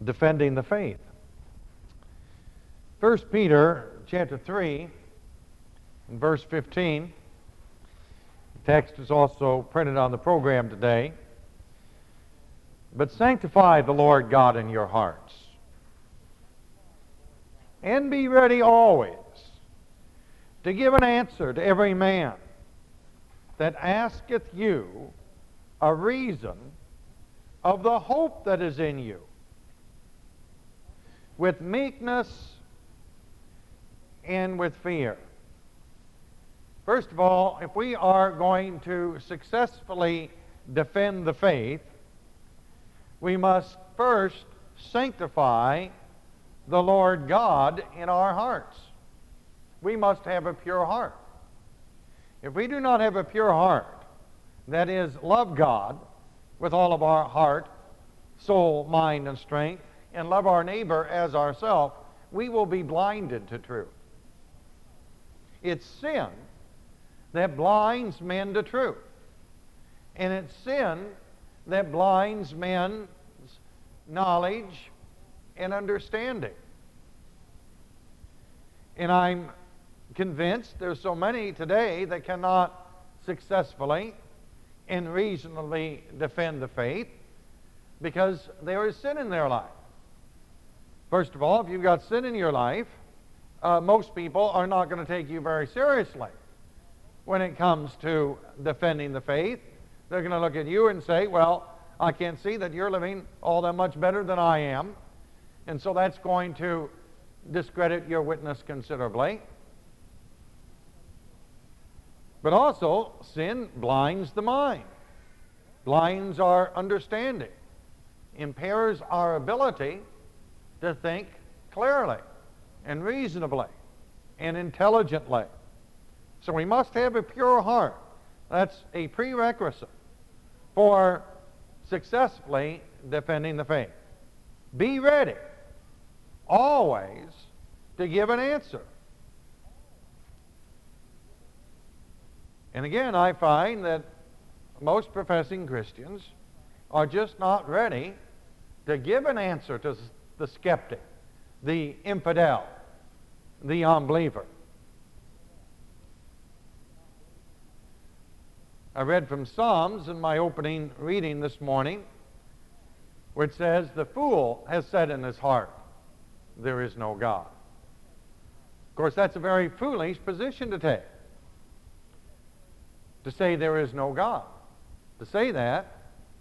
defending the faith. 1 Peter chapter 3 and verse 15. The text is also printed on the program today. But sanctify the Lord God in your hearts, and be ready always to give an answer to every man that asketh you a reason of the hope that is in you, with meekness and with fear. First of all, if we are going to successfully defend the faith, we must first sanctify the Lord God in our hearts. We must have a pure heart. If we do not have a pure heart, that is, love God with all of our heart, soul, mind, and strength, and love our neighbor as ourselves, we will be blinded to truth. It's sin that blinds men to truth. And it's sin that blinds men's knowledge and understanding. And I'm convinced there's so many today that cannot successfully and reasonably defend the faith because there is sin in their life. First of all, if you've got sin in your life, most people are not going to take you very seriously when it comes to defending the faith. They're going to look at you and say, well, I can't see that you're living all that much better than I am. And so that's going to discredit your witness considerably. But also, sin blinds the mind, blinds our understanding, impairs our ability to think clearly and reasonably and intelligently. So we must have a pure heart. That's a prerequisite for successfully defending the faith. Be ready always to give an answer. And again, I find that most professing Christians are just not ready to give an answer to the skeptic, the infidel, the unbeliever. I read from Psalms in my opening reading this morning, which says, the fool has said in his heart, there is no God. Of course, that's a very foolish position to take, to say there is no God. To say that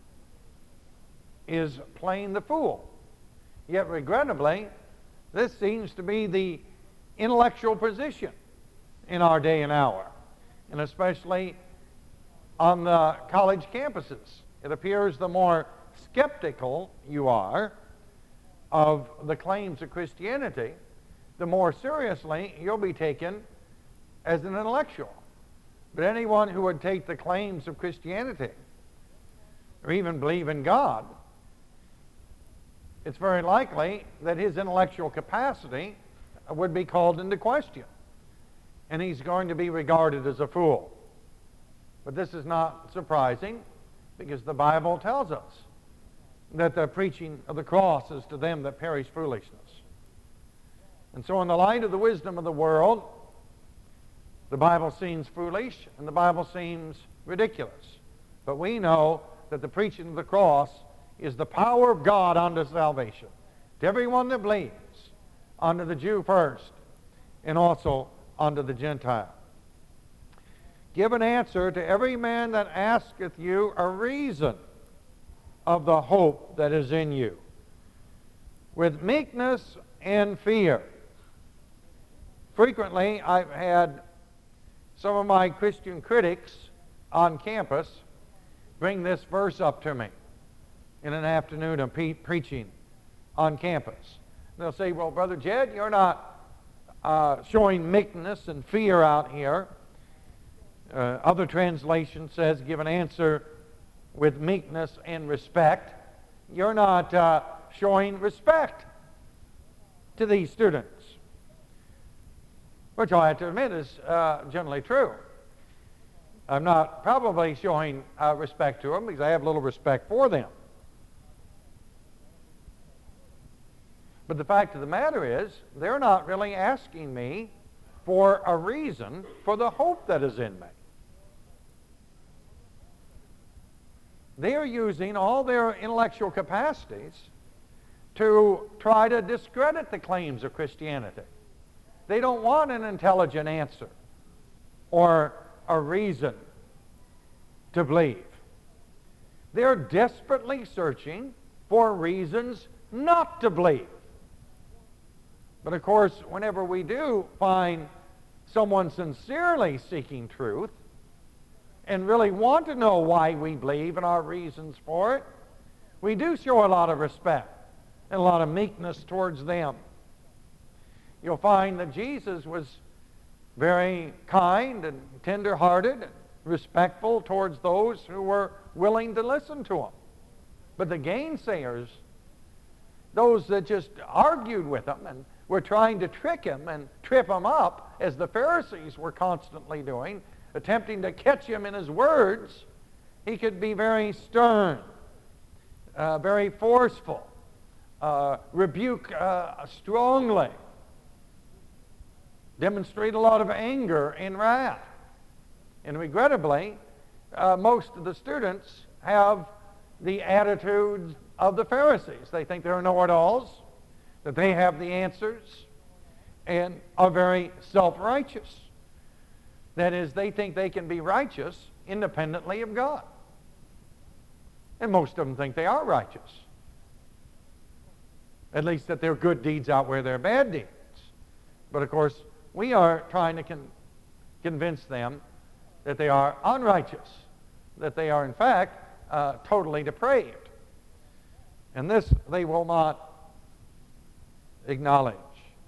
is playing the fool. Yet, regrettably, this seems to be the intellectual position in our day and hour, and especially on the college campuses. It appears the more skeptical you are of the claims of Christianity, the more seriously you'll be taken as an intellectual. But anyone who would take the claims of Christianity or even believe in God, it's very likely that his intellectual capacity would be called into question, and he's going to be regarded as a fool. But this is not surprising, because the Bible tells us that the preaching of the cross is to them that perish foolishness. And so in the light of the wisdom of the world, the Bible seems foolish and the Bible seems ridiculous. But we know that the preaching of the cross is the power of God unto salvation to everyone that believes, unto the Jew first, and also unto the Gentile. Give an answer to every man that asketh you a reason of the hope that is in you, with meekness and fear. Frequently, I've had some of my Christian critics on campus bring this verse up to me in an afternoon of preaching on campus. They'll say, well, Brother Jed, you're not showing meekness and fear out here. Other translation says, give an answer with meekness and respect. You're not showing respect to these students, which I have to admit is generally true. I'm not probably showing respect to them because I have little respect for them. But the fact of the matter is, they're not really asking me for a reason for the hope that is in me. They are using all their intellectual capacities to try to discredit the claims of Christianity. They don't want an intelligent answer or a reason to believe. They're desperately searching for reasons not to believe. But of course, whenever we do find someone sincerely seeking truth and really want to know why we believe and our reasons for it, we do show a lot of respect and a lot of meekness towards them. You'll find that Jesus was very kind and tender-hearted and respectful towards those who were willing to listen to him. But the gainsayers, those that just argued with him and were trying to trick him and trip him up, as the Pharisees were constantly doing, attempting to catch him in his words, he could be very stern, very forceful, rebuke strongly, demonstrate a lot of anger and wrath. And regrettably, most of the students have the attitudes of the Pharisees. They think they're know-it-alls, that they have the answers, and are very self-righteous. That is, they think they can be righteous independently of God. And most of them think they are righteous. At least that their good deeds outweigh their bad deeds. But of course, we are trying to convince them that they are unrighteous, that they are in fact totally depraved. And this they will not acknowledge.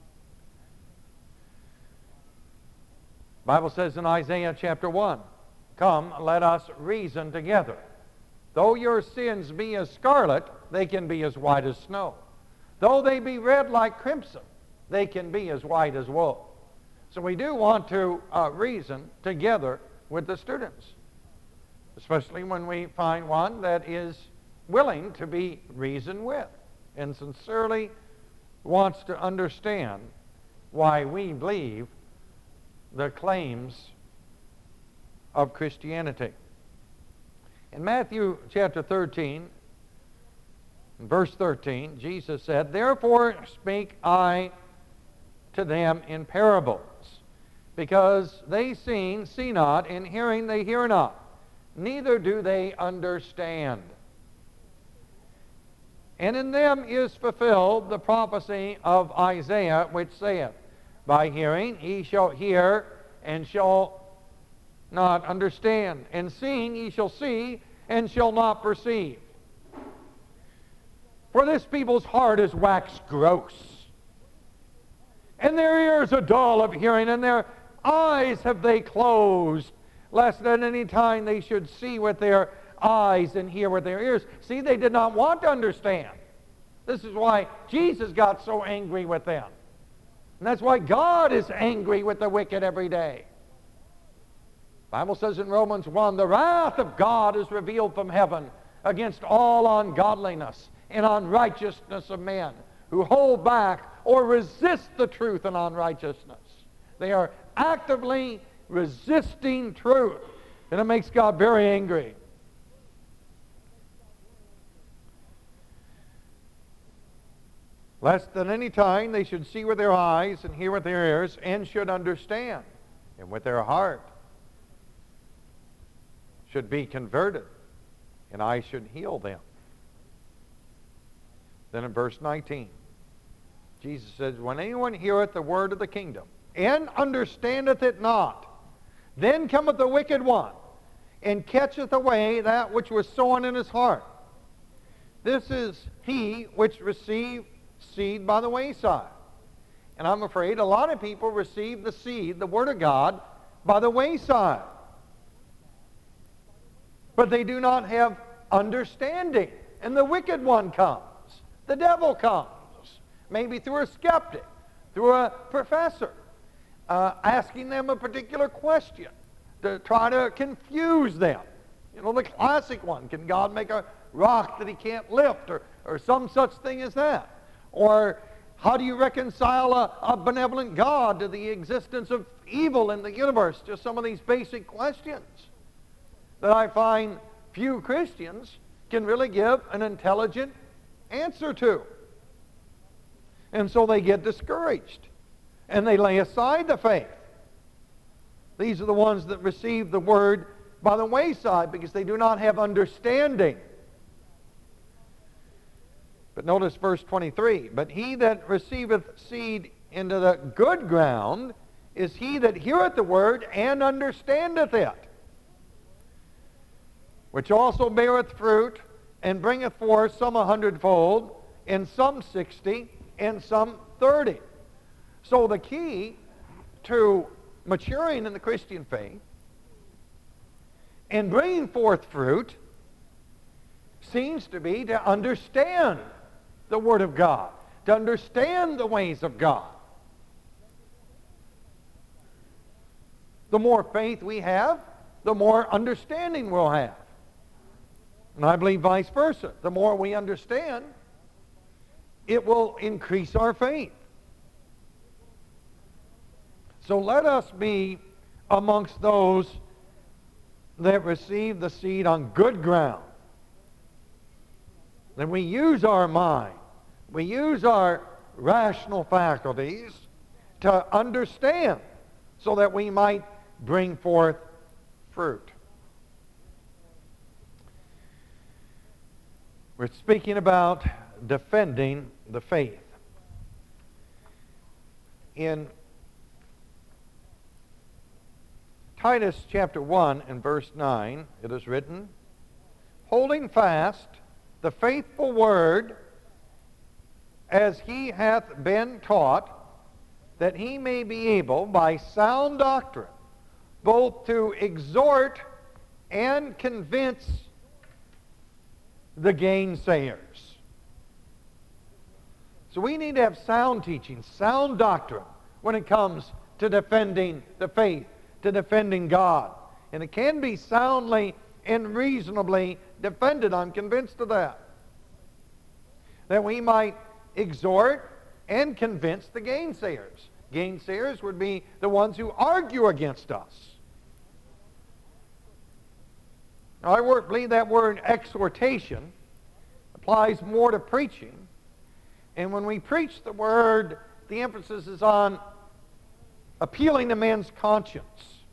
The Bible says in Isaiah chapter 1, "Come, let us reason together. Though your sins be as scarlet, they can be as white as snow. Though they be red like crimson, they can be as white as wool." So we do want to reason together with the students, especially when we find one that is willing to be reasoned with and sincerely wants to understand why we believe the claims of Christianity. In Matthew chapter 13, verse 13, Jesus said, "Therefore speak I to them in parables, because they see not, and hearing they hear not, neither do they understand. And in them is fulfilled the prophecy of Isaiah, which saith, By hearing ye shall hear, and shall not understand, and seeing ye shall see, and shall not perceive. For this people's heart is waxed gross, and their ears are dull of hearing, and their eyes have they closed, lest at any time they should see with their eyes and hear with their ears." See, they did not want to understand. This is why Jesus got so angry with them. And that's why God is angry with the wicked every day. The Bible says in Romans 1, "The wrath of God is revealed from heaven against all ungodliness and unrighteousness of men who hold back or resist the truth in unrighteousness." They are actively resisting truth, and it makes God very angry. "Lest at any time they should see with their eyes and hear with their ears, and should understand, and with their heart should be converted, and I should heal them." Then in verse 19, Jesus says, "When anyone heareth the word of the kingdom, and understandeth it not, then cometh the wicked one, and catcheth away that which was sown in his heart. This is he which received seed by the wayside." And I'm afraid a lot of people receive the seed, the Word of God, by the wayside. But they do not have understanding. And the wicked one comes. The devil comes. Maybe through a skeptic, through a professor, asking them a particular question to try to confuse them. You know, the classic one, can God make a rock that he can't lift, or some such thing as that? Or how do you reconcile a benevolent God to the existence of evil in the universe? Just some of these basic questions that I find few Christians can really give an intelligent answer to. And so they get discouraged, and they lay aside the faith. These are the ones that receive the word by the wayside because they do not have understanding. But notice verse 23. But he that receiveth seed into the good ground is he that heareth the word and understandeth it, which also beareth fruit, and bringeth forth some 100-fold, and some 60, and some 30. So the key to maturing in the Christian faith and bringing forth fruit seems to be to understand the Word of God, to understand the ways of God. The more faith we have, the more understanding we'll have. And I believe vice versa. The more we understand, it will increase our faith. So let us be amongst those that receive the seed on good ground. That we use our mind, we use our rational faculties to understand so that we might bring forth fruit. We're speaking about defending the faith. In Titus chapter 1 and verse 9, it is written, holding fast the faithful word as he hath been taught, that he may be able by sound doctrine both to exhort and convince the gainsayers. So we need to have sound teaching, sound doctrine when it comes to defending the faith, to defending God. And it can be soundly and reasonably defended. I'm convinced of that. That we might exhort and convince the gainsayers. Gainsayers would be the ones who argue against us. Now, I believe that word exhortation applies more to preaching. And when we preach the word, the emphasis is on appealing to man's conscience.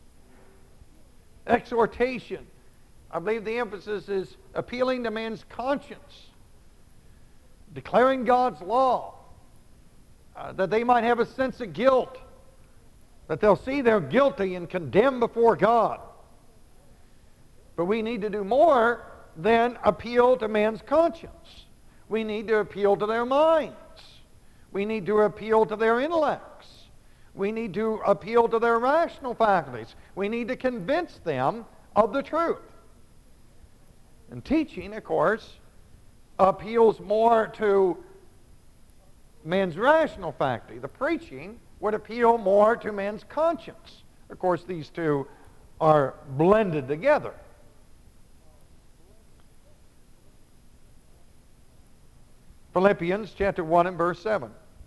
Exhortation, I believe the emphasis is appealing to man's conscience. Declaring God's law, that they might have a sense of guilt, that they'll see they're guilty and condemned before God. But we need to do more than appeal to man's conscience. We need to appeal to their minds. We need to appeal to their intellects. We need to appeal to their rational faculties. We need to convince them of the truth. And teaching, of course, appeals more to man's rational faculty. The preaching would appeal more to man's conscience. Of course, these two are blended together. Philippians chapter 1 and verse 7.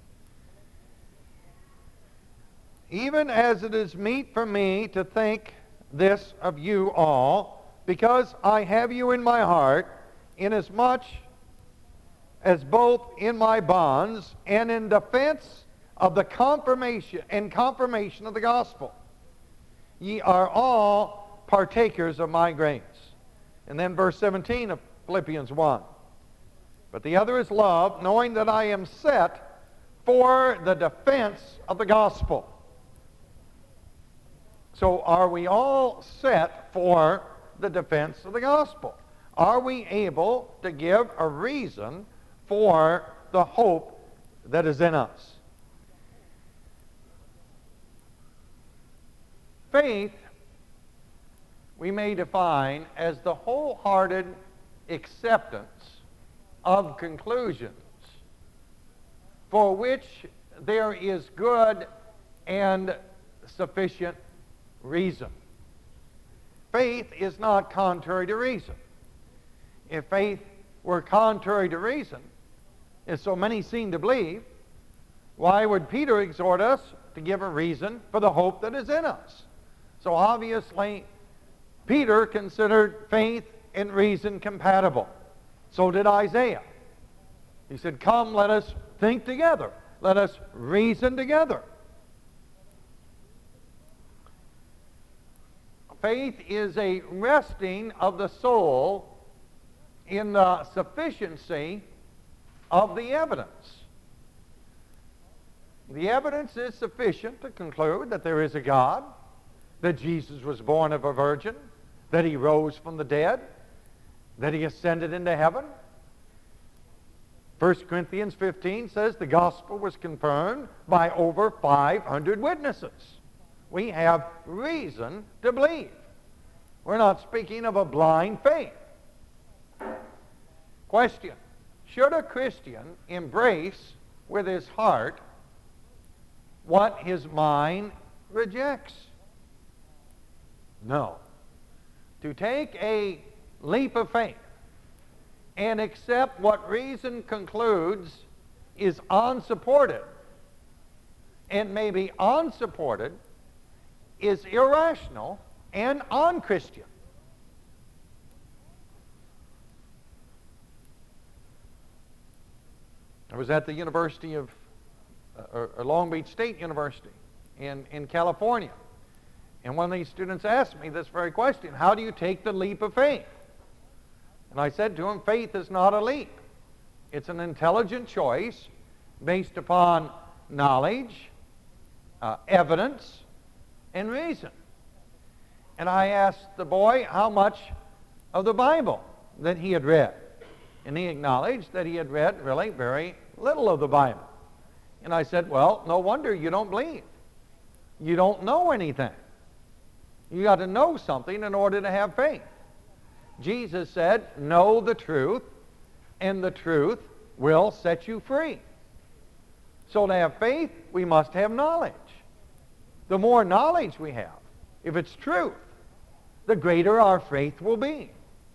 Even as it is meet for me to think this of you all, because I have you in my heart, inasmuch as both in my bonds and in defense of the confirmation of the gospel, ye are all partakers of my grace. And then verse 17 of Philippians 1. But the other is love, knowing that I am set for the defense of the gospel. So are we all set for the defense of the gospel? Are we able to give a reason for the hope that is in us? Faith, we may define as the wholehearted acceptance of conclusions for which there is good and sufficient reason. Faith is not contrary to reason. If faith were contrary to reason, as so many seem to believe, Why would Peter exhort us to give a reason for the hope that is in us? So obviously, Peter considered faith and reason compatible. So did Isaiah. He said, come, let us think together. Let us reason together. Faith is a resting of the soul in the sufficiency of the evidence. The evidence is sufficient to conclude that there is a God, that Jesus was born of a virgin, that he rose from the dead, that he ascended into heaven. 1 Corinthians 15 says the gospel was confirmed by over 500 witnesses. We have reason to believe. We're not speaking of a blind faith. Question: should a Christian embrace with his heart what his mind rejects? No. To take a leap of faith and accept what reason concludes is unsupported and maybe unsupported is irrational and unchristian. I was at the University of Long Beach State University in California, and one of these students asked me this very question: how do you take the leap of faith? And I said to him, faith is not a leap. It's an intelligent choice based upon knowledge, evidence, and reason. And I asked the boy how much of the Bible that he had read. And he acknowledged that he had read really very little of the Bible. And I said, well, no wonder you don't believe. You don't know anything. You got to know something in order to have faith. Jesus said, know the truth, and the truth will set you free. So to have faith, we must have knowledge. The more knowledge we have, if it's truth, the greater our faith will be.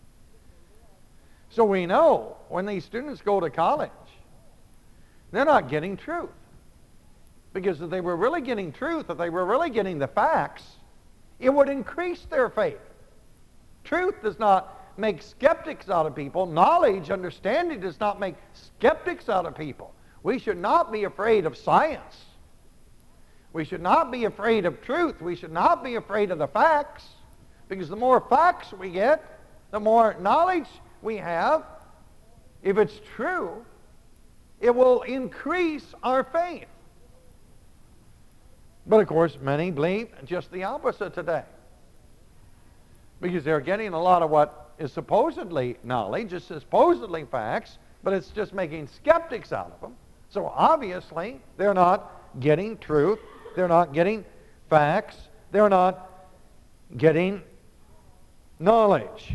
So we know when these students go to college, they're not getting truth. Because if they were really getting truth, if they were really getting the facts, it would increase their faith. Truth does not make skeptics out of people. Knowledge, understanding does not make skeptics out of people. We should not be afraid of science. We should not be afraid of truth. We should not be afraid of the facts. Because the more facts we get, the more knowledge we have. If it's true, it will increase our faith. But of course, many believe just the opposite today. Because they're getting a lot of what is supposedly knowledge, is supposedly facts, but it's just making skeptics out of them. So obviously, they're not getting truth, they're not getting facts, they're not getting knowledge.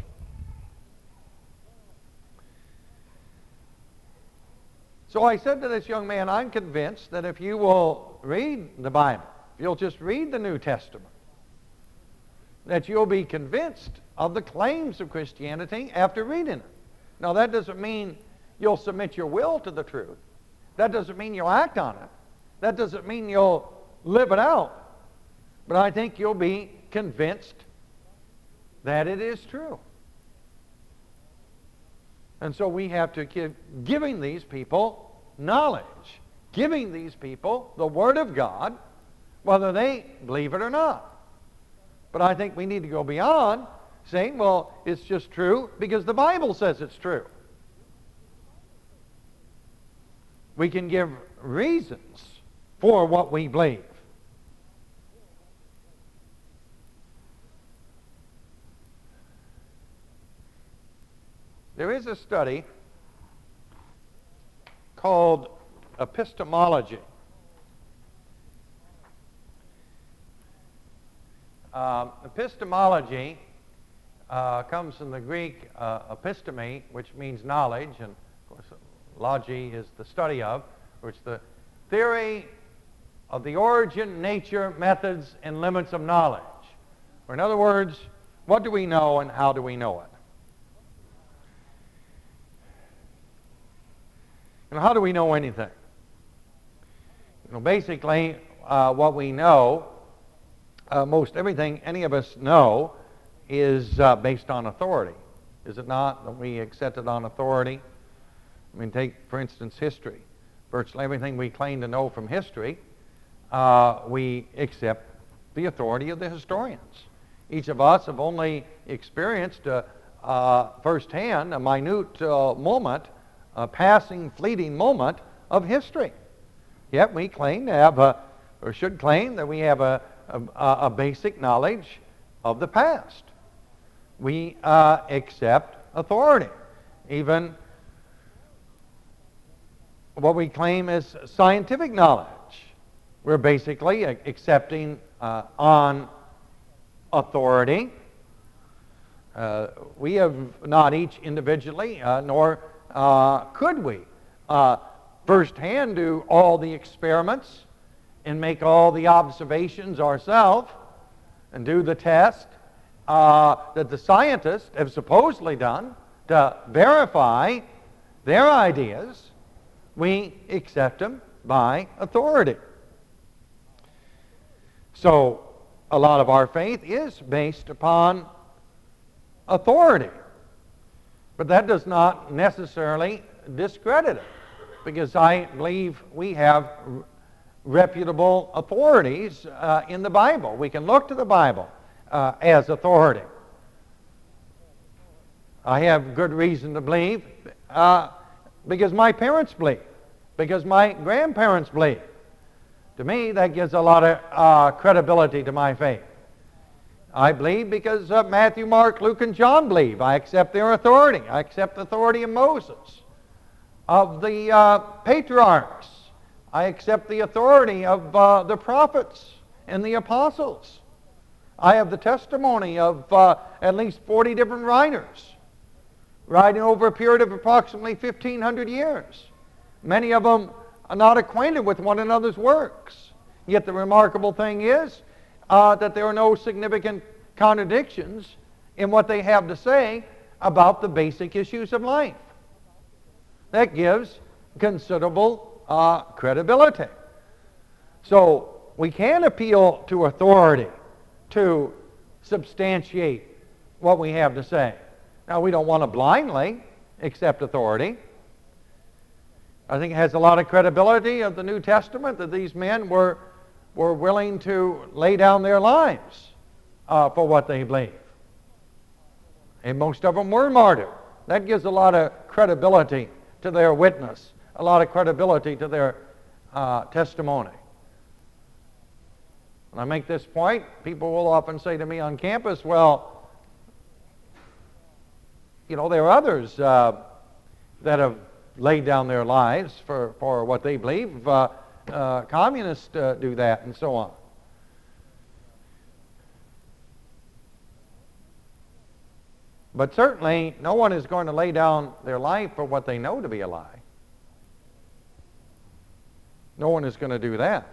So I said to this young man, I'm convinced that if you will read the Bible, if you'll just read the New Testament, that you'll be convinced of the claims of Christianity after reading it. Now that doesn't mean you'll submit your will to the truth. That doesn't mean you'll act on it. That doesn't mean you'll live it out. But I think you'll be convinced that it is true. And so we have to keep giving these people knowledge, giving these people the Word of God, whether they believe it or not. But I think we need to go beyond saying, well, it's just true because the Bible says it's true. We can give reasons for what we believe. There is a study called epistemology. Epistemology comes from the Greek episteme, which means knowledge, and of course logy is the study of, which is the theory of the origin, nature, methods, and limits of knowledge. Or in other words, what do we know and how do we know it? And how do we know anything? Basically, what we know, most everything any of us know, is based on authority. Is it not, that we accept it on authority? I mean, take, for instance, history. Virtually everything we claim to know from history, we accept the authority of the historians. Each of us have only experienced firsthand a minute moment, a passing, fleeting moment of history. Yet we claim to have, or should claim that we have a basic knowledge of the past. We accept authority. Even what we claim is scientific knowledge, we're basically accepting on authority. We have not each individually, nor could we firsthand do all the experiments and make all the observations ourselves and do the test that the scientists have supposedly done to verify their ideas. We accept them by authority. So a lot of our faith is based upon authority. But that does not necessarily discredit it, because I believe we have reputable authorities in the Bible. We can look to the Bible as authority. I have good reason to believe because my parents believe, because my grandparents believe. To me, that gives a lot of credibility to my faith. I believe because Matthew, Mark, Luke, and John believe. I accept their authority. I accept the authority of Moses, of the patriarchs. I accept the authority of the prophets and the apostles. I have the testimony of at least 40 different writers, writing over a period of approximately 1,500 years. Many of them are not acquainted with one another's works. Yet the remarkable thing is that there are no significant contradictions in what they have to say about the basic issues of life. That gives considerable credibility. So we can appeal to authority to substantiate what we have to say. Now, we don't want to blindly accept authority. I think it has a lot of credibility of the New Testament that these men were willing to lay down their lives for what they believe. And most of them were martyred. That gives a lot of credibility to their witness, a lot of credibility to their testimony. When I make this point, people will often say to me on campus, well, you know, there are others that have laid down their lives for what they believe. Communists do that, and so on. But certainly, no one is going to lay down their life for what they know to be a lie. No one is going to do that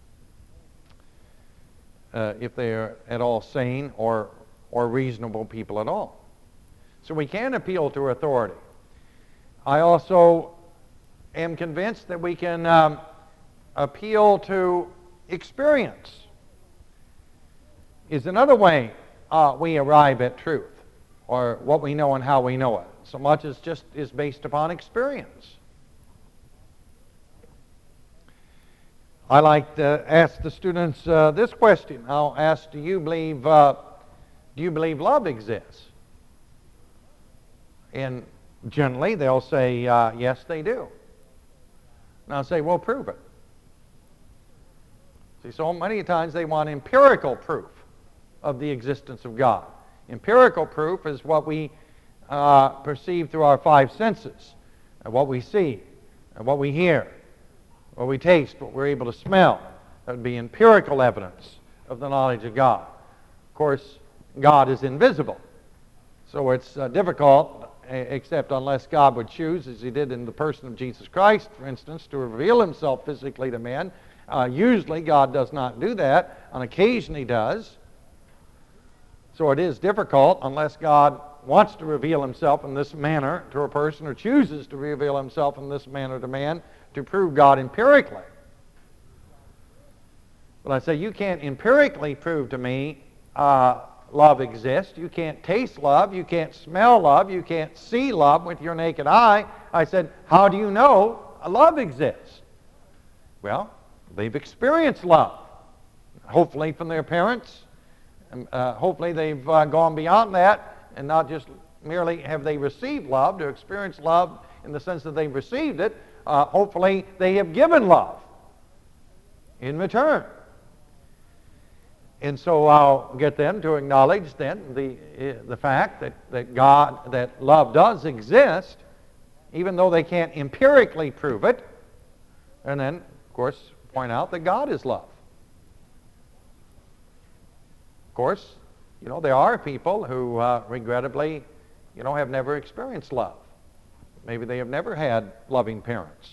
if they are at all sane or reasonable people at all. So we can appeal to authority. I also am convinced that we can appeal to experience. Is another way we arrive at truth, or what we know and how we know it. So much as just is based upon experience. I like to ask the students this question. I'll ask, do you believe love exists? And generally they'll say, yes, they do. And I'll say, well, prove it. See, so many times they want empirical proof of the existence of God. Empirical proof is what we perceive through our five senses, and what we see, and what we hear, what we taste, what we're able to smell. That would be empirical evidence of the knowledge of God. Of course, God is invisible, so it's difficult, except unless God would choose, as he did in the person of Jesus Christ, for instance, to reveal himself physically to man. Usually God does not do that. On occasion he does. So it is difficult, unless God wants to reveal himself in this manner to a person, or chooses to reveal himself in this manner to man, to prove God empirically. But I say, you can't empirically prove to me love exists. You can't taste love. You can't smell love. You can't see love with your naked eye. I said, how do you know love exists? Well, they've experienced love, hopefully from their parents. Hopefully they've gone beyond that, and not just merely have they received love, to experience love in the sense that they've received it. Hopefully they have given love in return. And so I'll get them to acknowledge then the fact that love does exist, even though they can't empirically prove it. And then, of course, point out that God is love. Of course, there are people who regrettably, have never experienced love. Maybe they have never had loving parents.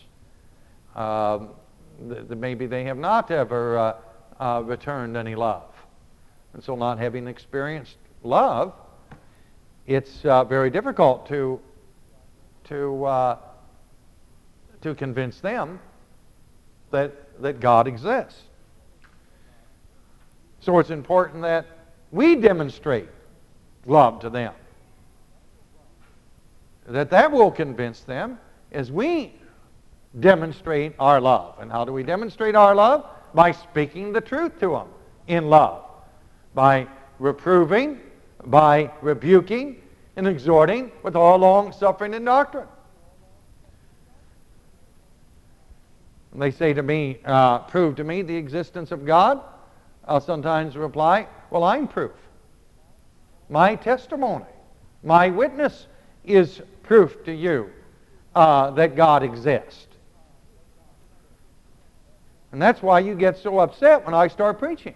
Maybe they have not ever returned any love. And so not having experienced love, it's very difficult to convince them that God exists. So it's important that we demonstrate love to them. That will convince them as we demonstrate our love. And how do we demonstrate our love? By speaking the truth to them in love. By reproving, by rebuking, and exhorting with all long-suffering and doctrine. And they say to me, prove to me the existence of God. I'll sometimes reply, well, I'm proof. My testimony, my witness is proof to you that God exists. And that's why you get so upset when I start preaching.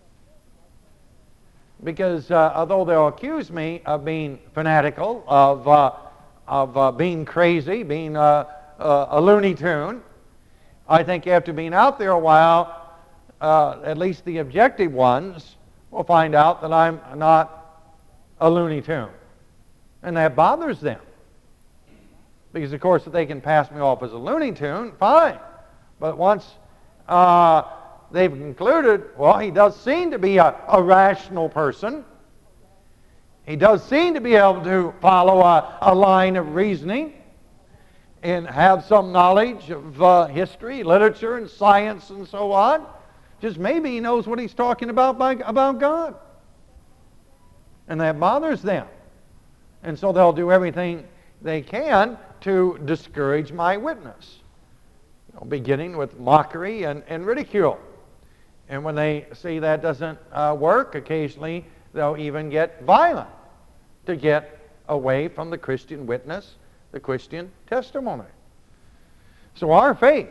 Because although they'll accuse me of being fanatical, of being crazy, being a Looney Tune, I think after being out there a while, at least the objective ones will find out that I'm not a Looney Tune. And that bothers them. Because, of course, if they can pass me off as a Looney Tune, fine. But once they've concluded, well, he does seem to be a rational person. He does seem to be able to follow a line of reasoning and have some knowledge of history, literature, and science, and so on. Just maybe he knows what he's talking about God. And that bothers them. And so they'll do everything they can to discourage my witness. Beginning with mockery and ridicule. And when they see that doesn't work, occasionally they'll even get violent to get away from the Christian witness, the Christian testimony. So our faith,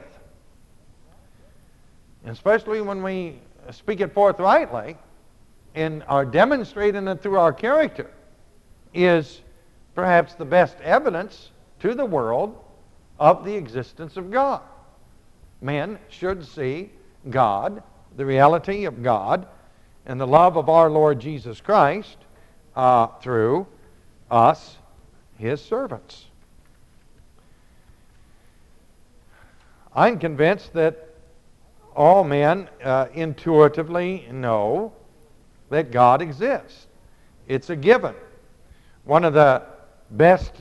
especially when we speak it forthrightly and are demonstrating it through our character, is perhaps the best evidence to the world of the existence of God. Men should see God, the reality of God, and the love of our Lord Jesus Christ through us, His servants. I'm convinced that all men intuitively know that God exists. It's a given. One of the best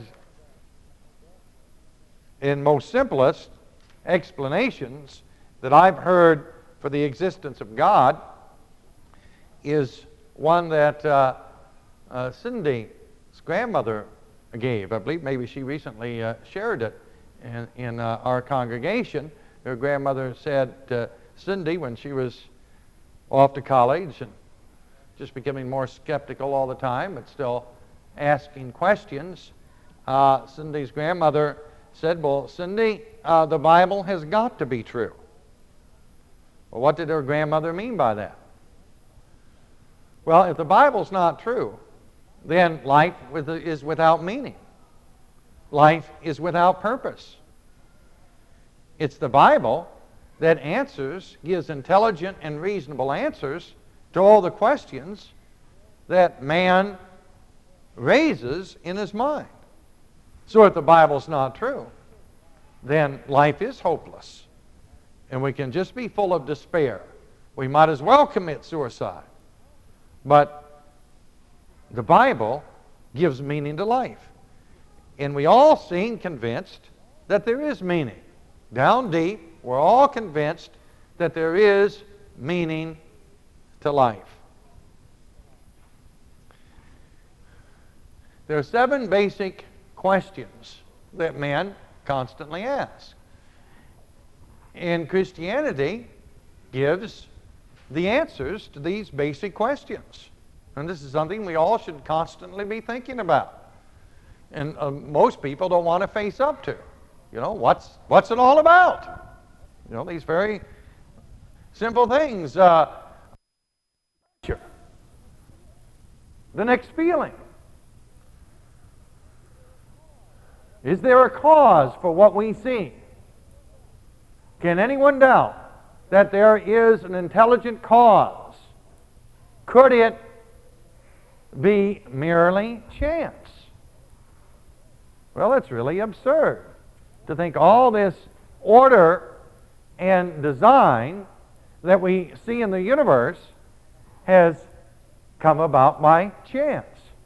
and most simplest explanations that I've heard for the existence of God is one that Cindy's grandmother gave. I believe maybe she recently shared it in our congregation. Her grandmother said to Cindy when she was off to college and just becoming more skeptical all the time, but still asking questions, Cindy's grandmother said, well, Cindy, the Bible has got to be true. Well, what did her grandmother mean by that? Well, if the Bible's not true, then life is without meaning. Life is without purpose. It's the Bible that gives intelligent and reasonable answers to all the questions that man raises in his mind. So if the Bible's not true, then life is hopeless. And we can just be full of despair we might as well commit suicide. But the Bible gives meaning to life. And we all seem convinced that there is meaning. Down deep, we're all convinced that there is meaning to life. There are 7 basic questions that men constantly ask. And Christianity gives the answers to these basic questions. And this is something we all should constantly be thinking about. And most people don't want to face up to. What's it all about? These very simple things. The next feeling. Is there a cause for what we see? Can anyone doubt that there is an intelligent cause? Could it be merely chance? Well, it's really absurd to think all this order and design that we see in the universe has come about by chance.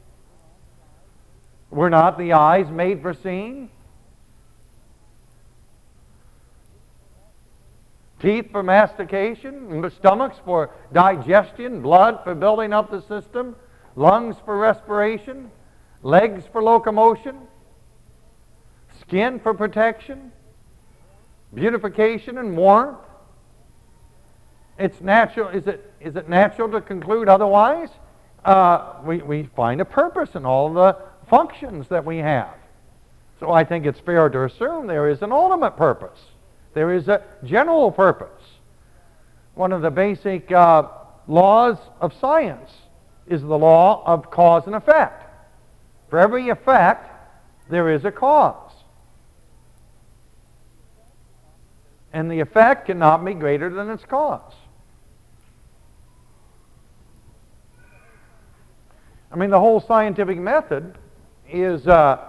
Were not the eyes made for seeing? Teeth for mastication, the stomachs for digestion, blood for building up the system, lungs for respiration, legs for locomotion, skin for protection, beautification and warmth. It's natural. Is it natural to conclude otherwise? We find a purpose in all the functions that we have. So I think it's fair to assume there is an ultimate purpose. There is a general purpose. One of the basic laws of science is the law of cause and effect. For every effect, there is a cause. And the effect cannot be greater than its cause. The whole scientific method is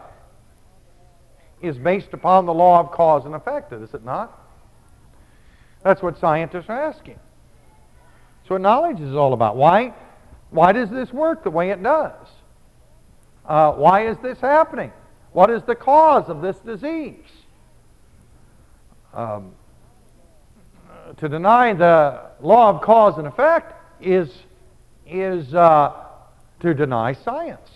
based upon the law of cause and effect, is it not? That's what scientists are asking. That's what knowledge is all about. Why does this work the way it does? Why is this happening? What is the cause of this disease? To deny the law of cause and effect is to deny science.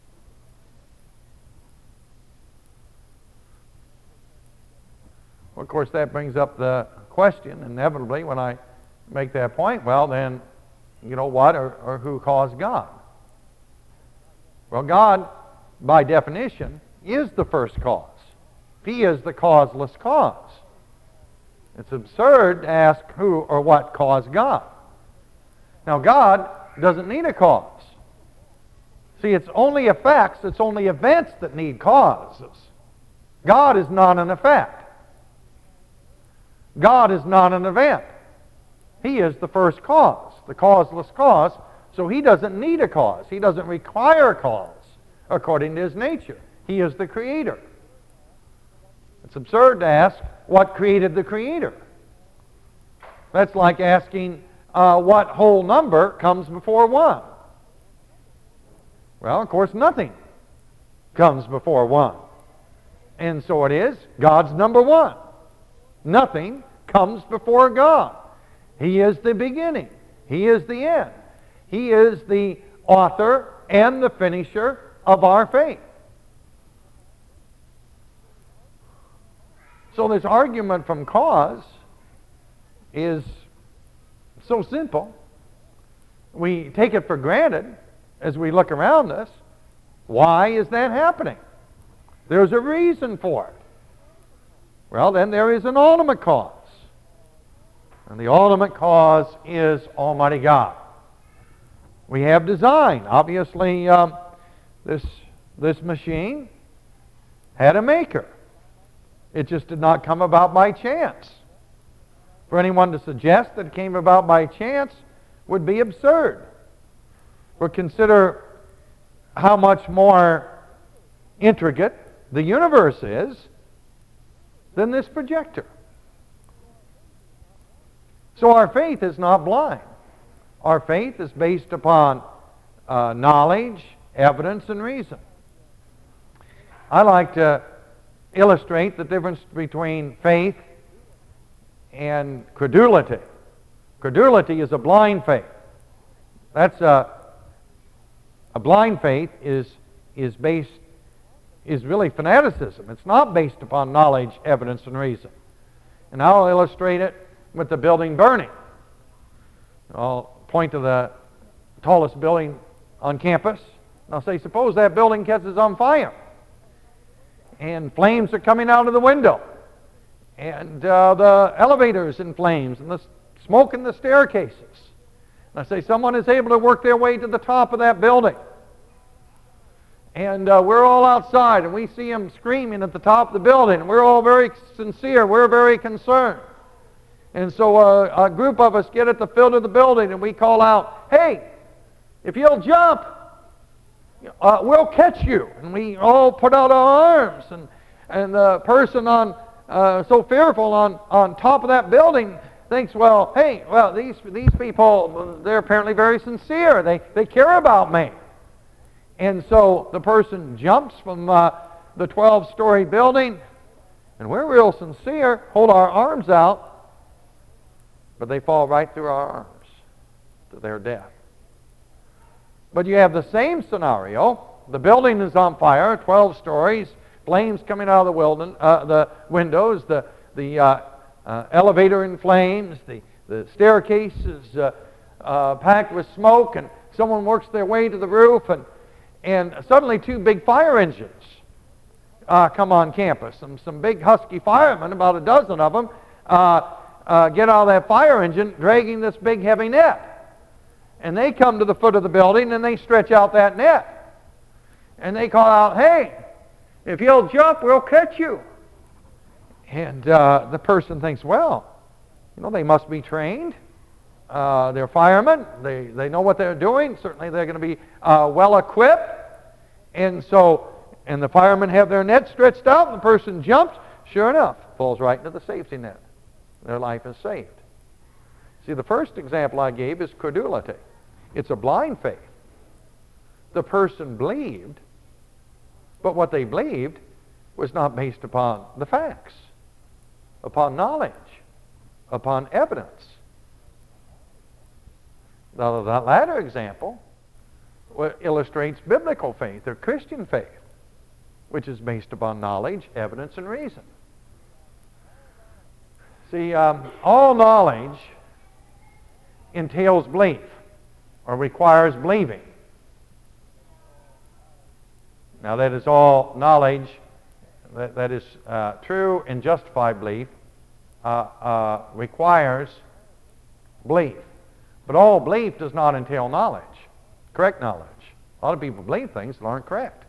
Well, of course, that brings up the question, inevitably, when I make that point, well, then, what or who caused God? Well, God, by definition, is the first cause. He is the causeless cause. It's absurd to ask who or what caused God. Now, God doesn't need a cause. See, it's only effects, it's only events that need causes. God is not an effect. God is not an event. He is the first cause, the causeless cause, so He doesn't need a cause. He doesn't require a cause according to His nature. He is the Creator. It's absurd to ask what created the Creator. That's like asking what whole number comes before 1. Well, of course, nothing comes before 1. And so it is, God's number 1. Nothing comes before God. He is the beginning. He is the end. He is the author and the finisher of our faith. So this argument from cause is so simple. We take it for granted as we look around us. Why is that happening? There's a reason for it. Well, then there is an ultimate cause. And the ultimate cause is Almighty God. We have design. Obviously, this machine had a maker. It just did not come about by chance. For anyone to suggest that it came about by chance would be absurd. For consider how much more intricate the universe is than this projector. So our faith is not blind. Our faith is based upon knowledge, evidence, and reason. I like to illustrate the difference between faith and credulity. Credulity is a blind faith. That's a blind faith is really fanaticism. It's not based upon knowledge, evidence, and reason. And I'll illustrate it with the building burning. I'll point to the tallest building on campus, and I'll say, suppose that building catches on fire, and flames are coming out of the window, and the elevator's in flames, and the smoke in the staircases. And I say, someone is able to work their way to the top of that building. And we're all outside, and we see them screaming at the top of the building, and we're all very sincere, we're very concerned. And so a group of us get at the field of the building, and we call out, hey, if you'll jump, we'll catch you. And we all put out our arms, and the person so fearful on top of that building thinks, well, hey, well, these people, they're apparently very sincere. They care about me. And so the person jumps from the 12-story building, and we're real sincere, hold our arms out, but they fall right through our arms to their death. But you have the same scenario. The building is on fire, 12 stories, flames coming out of the windows, the elevator in flames, the staircase is packed with smoke, and someone works their way to the roof, and suddenly two big fire engines come on campus. Some big husky firemen, about a dozen of them, get out of that fire engine dragging this big heavy net. And they come to the foot of the building and they stretch out that net. And they call out, hey, if you'll jump, we'll catch you. And the person thinks, well, they must be trained. They're firemen. They know what they're doing. Certainly they're going to be well equipped. And the firemen have their net stretched out, and the person jumps. Sure enough, falls right into the safety net. Their life is saved. See, the first example I gave is credulity. It's a blind faith. The person believed, but what they believed was not based upon the facts, upon knowledge, upon evidence. Now, that latter example illustrates biblical faith or Christian faith, which is based upon knowledge, evidence, and reason. See, all knowledge entails belief or requires believing. Now, that is all knowledge that is true and justified belief requires belief. But all belief does not entail knowledge, correct knowledge. A lot of people believe things that aren't correct.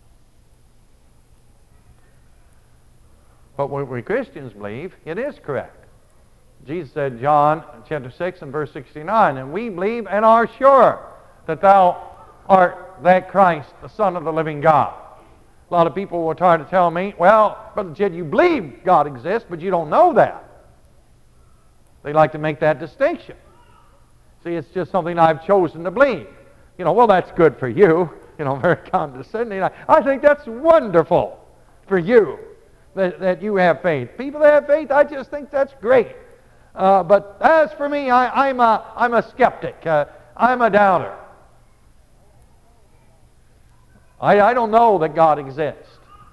But what we Christians believe, it is correct. Jesus said, John chapter 6 and verse 69, and we believe and are sure that thou art that Christ, the Son of the living God. A lot of people will try to tell me, well, Brother Jed, you believe God exists, but you don't know that. They like to make that distinction. See, it's just something I've chosen to believe. Well, that's good for you. Very condescending. I think that's wonderful for you that you have faith. People that have faith, I just think that's great. But as for me, I'm a skeptic. I'm a doubter. I don't know that God exists.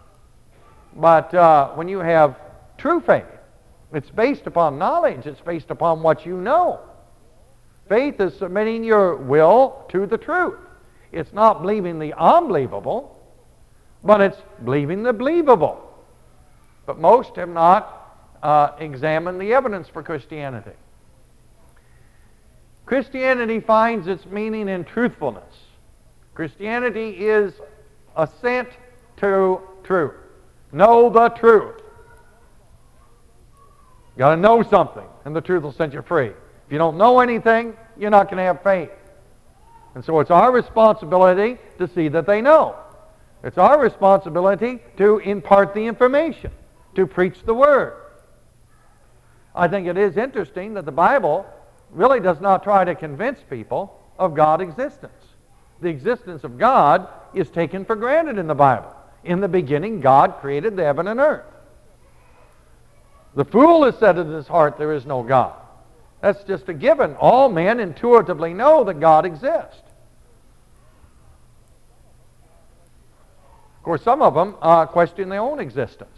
But when you have true faith, it's based upon knowledge. It's based upon what you know. Faith is submitting your will to the truth. It's not believing the unbelievable, but it's believing the believable. But most have not examined the evidence for Christianity. Christianity finds its meaning in truthfulness. Christianity is assent to truth. Know the truth. You got to know something, and the truth will set you free. If you don't know anything, you're not going to have faith. And so it's our responsibility to see that they know. It's our responsibility to impart the information, to preach the word. I think it is interesting that the Bible really does not try to convince people of God's existence. The existence of God is taken for granted in the Bible. In the beginning, God created the heaven and earth. The fool has said in his heart, there is no God. That's just a given. All men intuitively know that God exists. Of course, some of them question their own existence.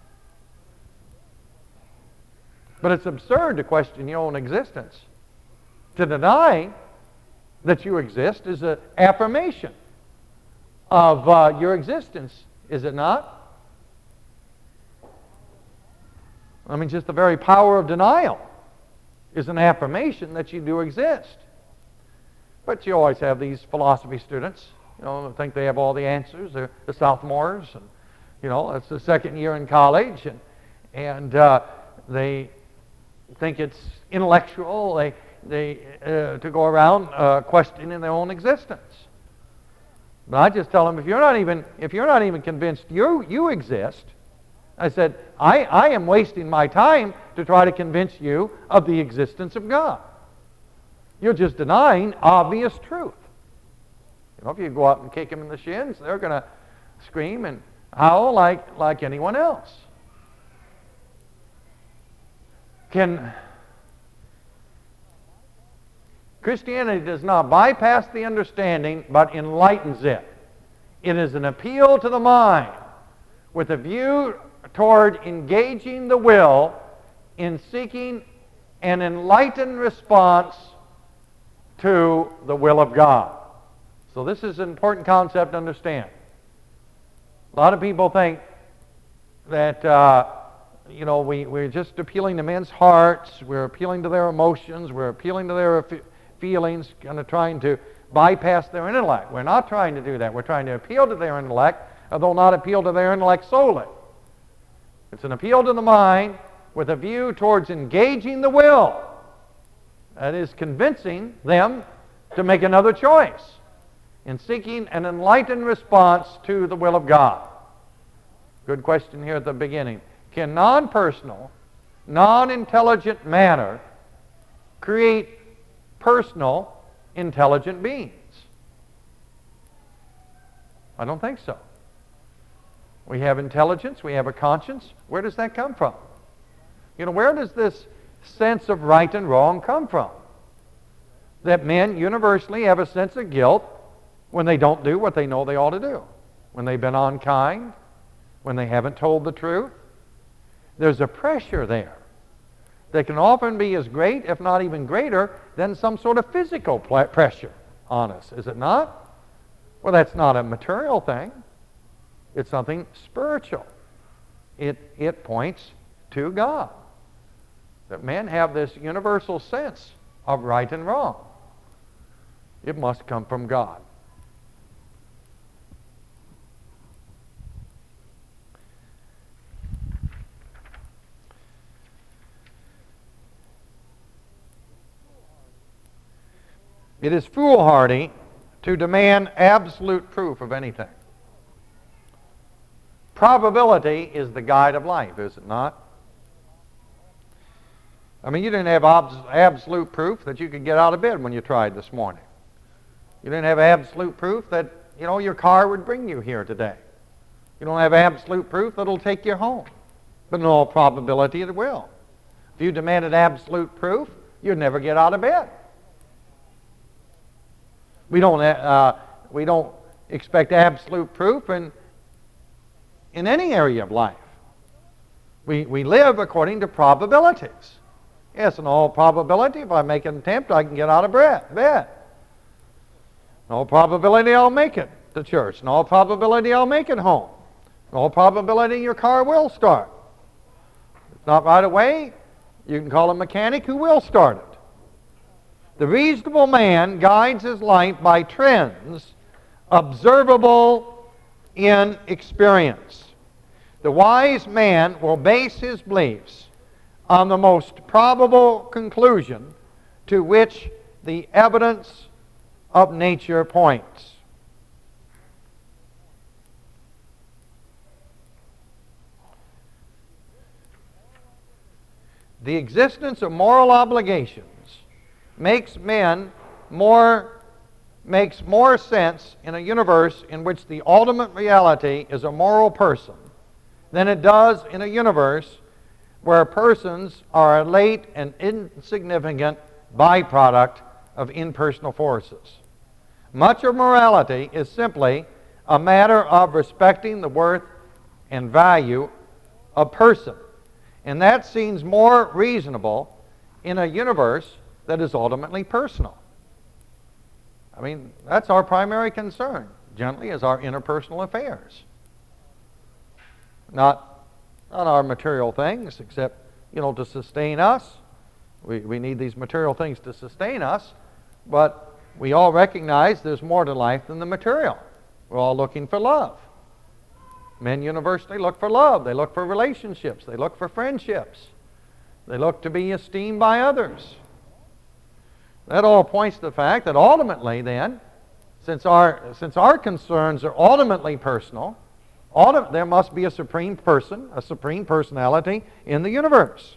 But it's absurd to question your own existence. To deny that you exist is an affirmation of your existence, is it not? I mean, just the very power of denial is an affirmation that you do exist. But you always have these philosophy students, who think they have all the answers. They're the sophomores, and it's the second year in college, and they think it's intellectual. They to go around questioning their own existence. But I just tell them, if you're not even convinced you exist, I said, I am wasting my time to try to convince you of the existence of God. You're just denying obvious truth. If you go out and kick them in the shins, they're going to scream and howl like anyone else. Christianity does not bypass the understanding, but enlightens it. It is an appeal to the mind with a view toward engaging the will in seeking an enlightened response to the will of God. So this is an important concept to understand. A lot of people think that we're just appealing to men's hearts, we're appealing to their emotions, we're appealing to their feelings, kind of trying to bypass their intellect. We're not trying to do that. We're trying to appeal to their intellect, although not appeal to their intellect solely. It's an appeal to the mind with a view towards engaging the will. That is, convincing them to make another choice in seeking an enlightened response to the will of God. Good question here at the beginning. Can non-personal, non-intelligent matter create personal, intelligent beings? I don't think so. We have intelligence, we have a conscience. Where does that come from? Where does this sense of right and wrong come from? That men universally have a sense of guilt when they don't do what they know they ought to do. When they've been unkind, when they haven't told the truth. There's a pressure there that can often be as great, if not even greater, than some sort of physical pressure on us, is it not? Well, that's not a material thing. It's something spiritual. It points to God. That men have this universal sense of right and wrong. It must come from God. It is foolhardy to demand absolute proof of anything. Probability is the guide of life, is it not? I mean, you didn't have absolute proof that you could get out of bed when you tried this morning. You didn't have absolute proof that, your car would bring you here today. You don't have absolute proof that it'll take you home. But in all probability, it will. If you demanded absolute proof, you'd never get out of bed. We don't expect absolute proof in any area of life. We live according to probabilities. Yes, in all probability, if I make an attempt, I can get out of bed. In all probability, I'll make it to church. In all probability, I'll make it home. In all probability, your car will start. If not right away, you can call a mechanic who will start it. The reasonable man guides his life by trends observable in experience. The wise man will base his beliefs on the most probable conclusion to which the evidence of nature points. The existence of moral obligations makes more sense in a universe in which the ultimate reality is a moral person than it does in a universe where persons are a late and insignificant byproduct of impersonal forces. Much of morality is simply a matter of respecting the worth and value of person. And that seems more reasonable in a universe that is ultimately personal. I mean, that's our primary concern, generally, is our interpersonal affairs. Not our material things, except, to sustain us. We need these material things to sustain us, but we all recognize there's more to life than the material. We're all looking for love. Men universally look for love. They look for relationships. They look for friendships. They look to be esteemed by others. That all points to the fact that ultimately then, since our concerns are ultimately personal, there must be a supreme person, a supreme personality in the universe.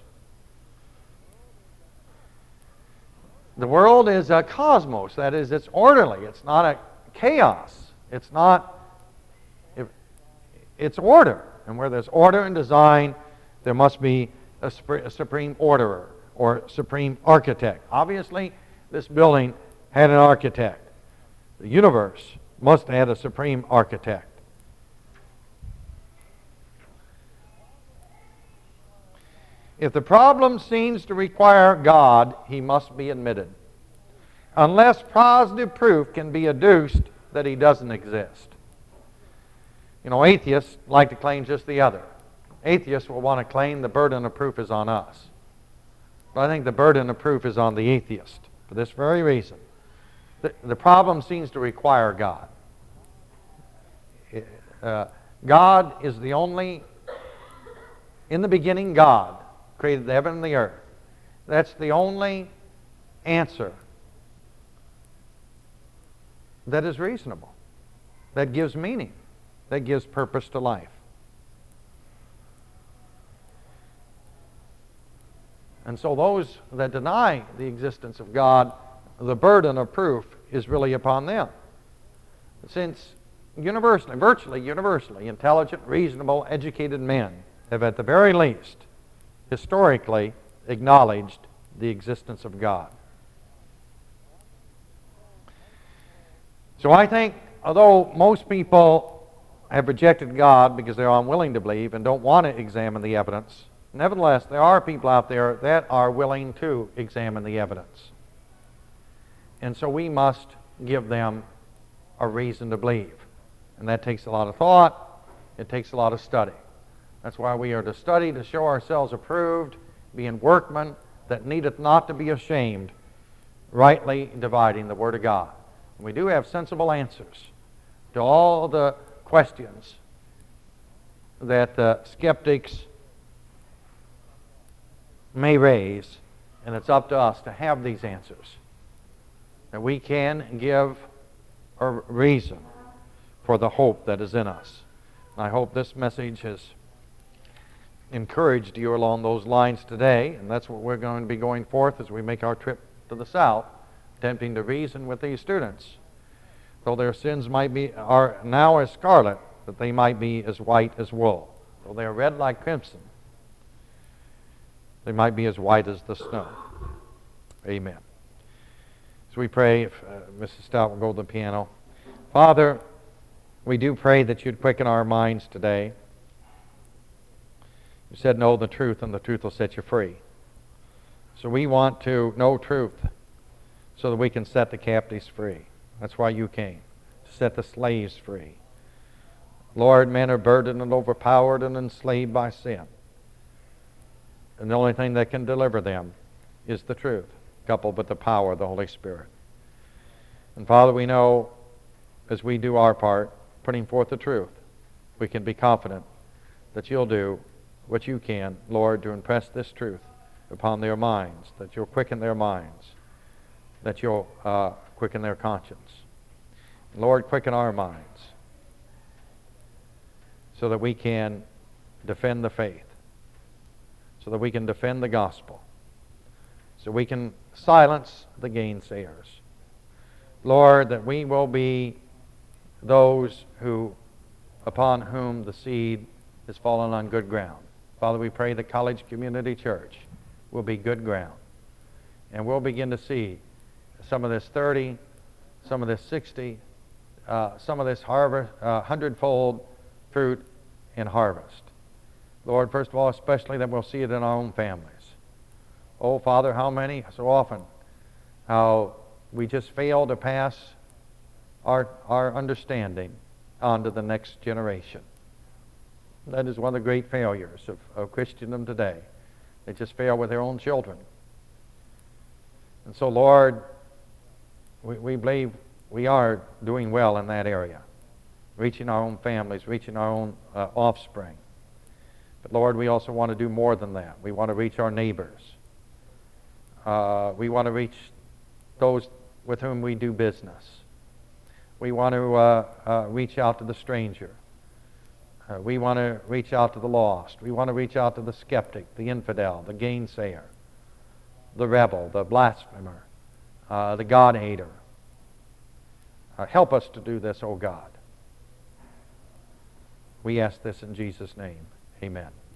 The world is a cosmos. That is, it's orderly. It's not a chaos. It's order. And where there's order and design, there must be a supreme orderer or supreme architect. Obviously, this building had an architect. The universe must have had a supreme architect. If the problem seems to require God, he must be admitted, unless positive proof can be adduced that he doesn't exist. Atheists like to claim just the other. Atheists will want to claim the burden of proof is on us. But I think the burden of proof is on the atheist for this very reason. The problem seems to require God. God is the only, in the beginning, God created the heaven and the earth. That's the only answer that is reasonable, that gives meaning, that gives purpose to life. And so those that deny the existence of God, the burden of proof is really upon them. Since virtually universally, intelligent, reasonable, educated men have at the very least historically acknowledged the existence of God. So I think, although most people have rejected God because they're unwilling to believe and don't want to examine the evidence, nevertheless, there are people out there that are willing to examine the evidence. And so we must give them a reason to believe. And that takes a lot of thought. It takes a lot of study. That's why we are to study to show ourselves approved, being workmen that needeth not to be ashamed, rightly dividing the Word of God. And we do have sensible answers to all the questions that the skeptics may raise, and it's up to us to have these answers, that we can give a reason for the hope that is in us. And I hope this message has encouraged you along those lines today, and that's what we're going to be going forth as we make our trip to the south, attempting to reason with these students. Though their sins are now as scarlet, that they might be as white as wool. Though they are red like crimson, they might be as white as the snow. Amen. So we pray, if Mrs. Stout will go to the piano. Father, we do pray that you'd quicken our minds today. You said, know the truth, and the truth will set you free. So we want to know truth so that we can set the captives free. That's why you came, to set the slaves free. Lord, men are burdened and overpowered and enslaved by sin. And the only thing that can deliver them is the truth, coupled with the power of the Holy Spirit. And Father, we know as we do our part, putting forth the truth, we can be confident that you'll do what you can, Lord, to impress this truth upon their minds, that you'll quicken their minds, that you'll quicken their conscience. Lord, quicken our minds so that we can defend the faith, so that we can defend the gospel, so we can silence the gainsayers. Lord, that we will be those upon whom the seed has fallen on good ground. Father, we pray the College Community Church will be good ground. And we'll begin to see some of this 30, some of this 60, some of this harvest, 100-fold fruit and harvest. Lord, first of all, especially that we'll see it in our own families. Oh, Father, how many, so often, how we just fail to pass our understanding on to the next generation. That is one of the great failures of Christendom today. They just fail with their own children. And so, Lord, we believe we are doing well in that area, reaching our own families, reaching our own offspring. But, Lord, we also want to do more than that. We want to reach our neighbors. We want to reach those with whom we do business. We want to reach out to the stranger. We want to reach out to the lost. We want to reach out to the skeptic, the infidel, the gainsayer, the rebel, the blasphemer, the God-hater. Help us to do this, O God. We ask this in Jesus' name. Amen.